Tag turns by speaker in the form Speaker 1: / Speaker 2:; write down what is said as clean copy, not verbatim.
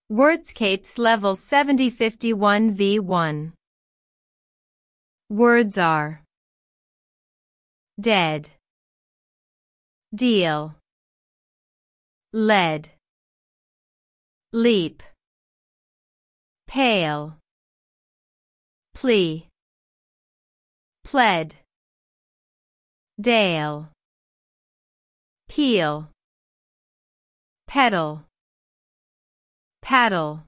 Speaker 1: Wordscapes Level 7051 V1. Words are dead, deal, lead, leap, pale, plea, pled, dale, peel, pedal, paddle.